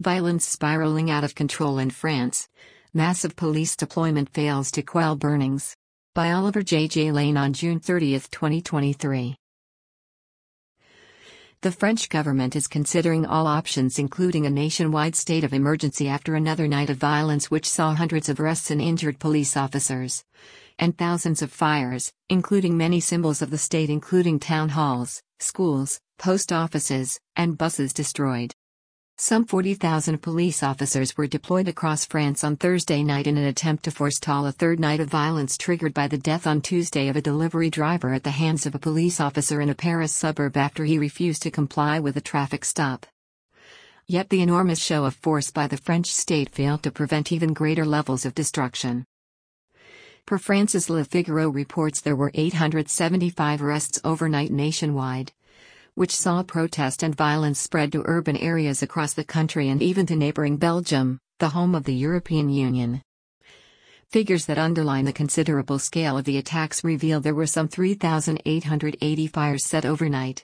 Violence spiraling out of control in France. Massive police deployment fails to quell burnings. By Oliver J. Lane on June 30, 2023. The French government is considering all options, including a nationwide state of emergency after another night of violence which saw hundreds of arrests and injured police officers, and thousands of fires, including many symbols of the state, including town halls, schools, post offices, and buses destroyed. Some 40,000 police officers were deployed across France on Thursday night in an attempt to forestall a third night of violence triggered by the death on Tuesday of a delivery driver at the hands of a police officer in a Paris suburb after he refused to comply with a traffic stop. Yet the enormous show of force by the French state failed to prevent even greater levels of destruction. Per France's Le Figaro reports there were 875 arrests overnight nationwide, which saw protest and violence spread to urban areas across the country and even to neighboring Belgium, the home of the European Union. Figures that underline the considerable scale of the attacks reveal there were some 3,880 fires set overnight,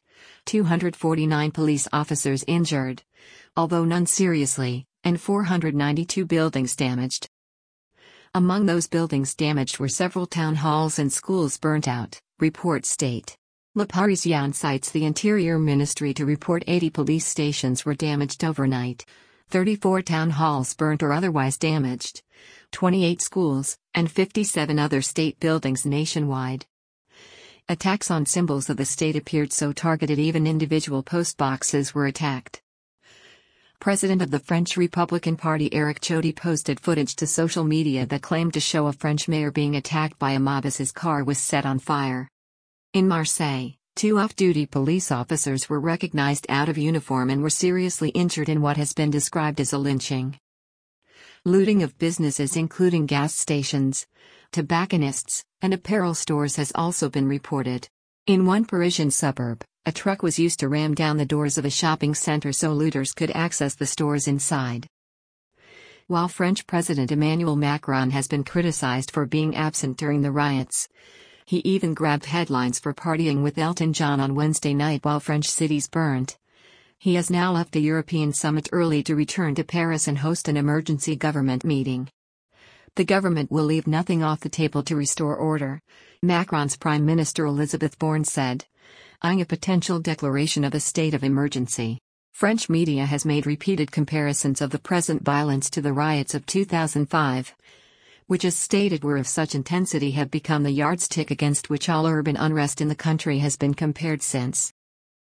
249 police officers injured, although none seriously, and 492 buildings damaged. Among those buildings damaged were several town halls and schools burnt out, reports state. Le Parisien cites the Interior Ministry to report 80 police stations were damaged overnight, 34 town halls burnt or otherwise damaged, 28 schools, and 57 other state buildings nationwide. Attacks on symbols of the state appeared so targeted even individual post boxes were attacked. President of the French Republican Party Éric Coty posted footage to social media that claimed to show a French mayor being attacked by a mob as his car was set on fire. In Marseille, 2 off-duty police officers were recognized out of uniform and were seriously injured in what has been described as a lynching. Looting of businesses including gas stations, tobacconists, and apparel stores has also been reported. In one Parisian suburb, a truck was used to ram down the doors of a shopping center so looters could access the stores inside. While French President Emmanuel Macron has been criticized for being absent during the riots, he even grabbed headlines for partying with Elton John on Wednesday night while French cities burned. He has now left the European summit early to return to Paris and host an emergency government meeting. The government will leave nothing off the table to restore order, Macron's Prime Minister Elisabeth Borne said, eyeing a potential declaration of a state of emergency. French media has made repeated comparisons of the present violence to the riots of 2005. Which as stated were of such intensity have become the yardstick against which all urban unrest in the country has been compared since.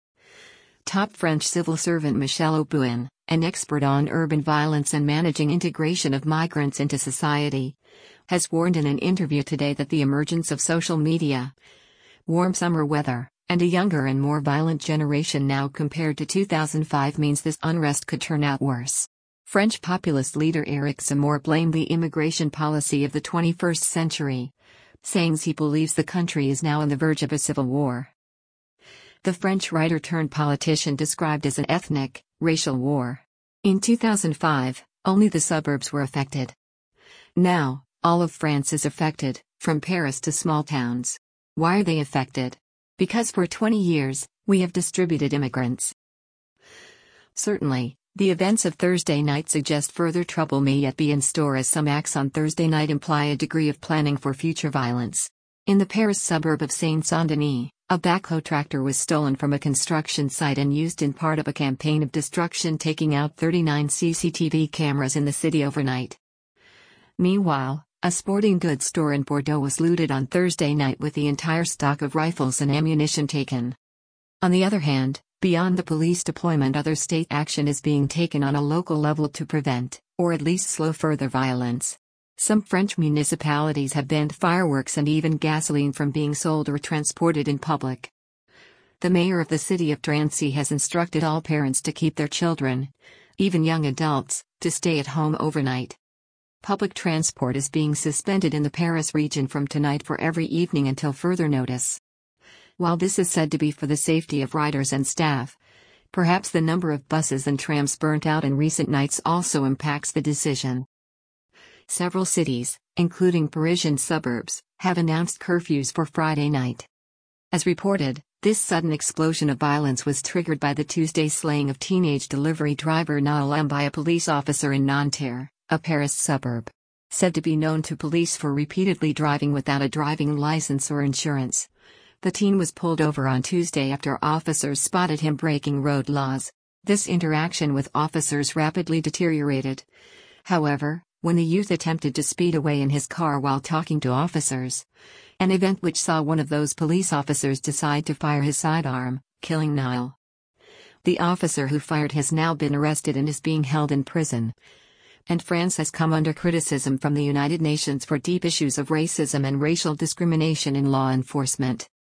Top French civil servant Michel Aubouin, an expert on urban violence and managing integration of migrants into society, has warned in an interview today that the emergence of social media, warm summer weather, and a younger and more violent generation now compared to 2005 means this unrest could turn out worse. French populist leader Éric Zemmour blamed the immigration policy of the 21st century, saying he believes the country is now on the verge of a civil war. The French writer-turned-politician described as an ethnic, racial war. In 2005, only the suburbs were affected. Now, all of France is affected, from Paris to small towns. Why are they affected? Because for 20 years, we have distributed immigrants. Certainly. The events of Thursday night suggest further trouble may yet be in store as some acts on Thursday night imply a degree of planning for future violence. In the Paris suburb of Seine-Saint-Denis, a backhoe tractor was stolen from a construction site and used in part of a campaign of destruction taking out 39 CCTV cameras in the city overnight. Meanwhile, a sporting goods store in Bordeaux was looted on Thursday night with the entire stock of rifles and ammunition taken. On the other hand, beyond the police deployment, other state action is being taken on a local level to prevent, or at least slow further violence. Some French municipalities have banned fireworks and even gasoline from being sold or transported in public. The mayor of the city of Drancy has instructed all parents to keep their children, even young adults, to stay at home overnight. Public transport is being suspended in the Paris region from tonight for every evening until further notice. While this is said to be for the safety of riders and staff, perhaps the number of buses and trams burnt out in recent nights also impacts the decision. Several cities, including Parisian suburbs, have announced curfews for Friday night. As reported, this sudden explosion of violence was triggered by the Tuesday slaying of teenage delivery driver Niall M by a police officer in Nanterre, a Paris suburb. Said to be known to police for repeatedly driving without a driving license or insurance. The teen was pulled over on Tuesday after officers spotted him breaking road laws. This interaction with officers rapidly deteriorated. However, when the youth attempted to speed away in his car while talking to officers, an event which saw one of those police officers decide to fire his sidearm, killing Niall. The officer who fired has now been arrested and is being held in prison. And France has come under criticism from the United Nations for deep issues of racism and racial discrimination in law enforcement.